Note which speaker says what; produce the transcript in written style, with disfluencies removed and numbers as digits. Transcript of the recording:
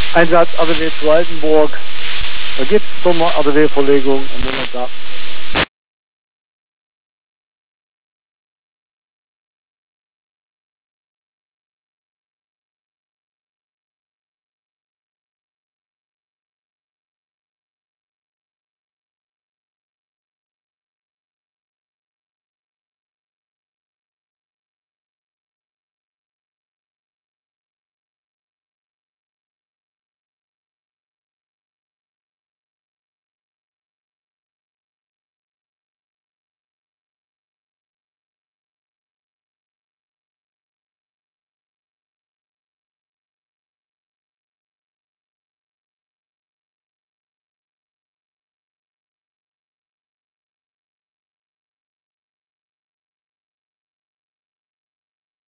Speaker 1: Einsatz ADW zu Altenburg. Da geht es um ADW-Verlegung im Monat ab.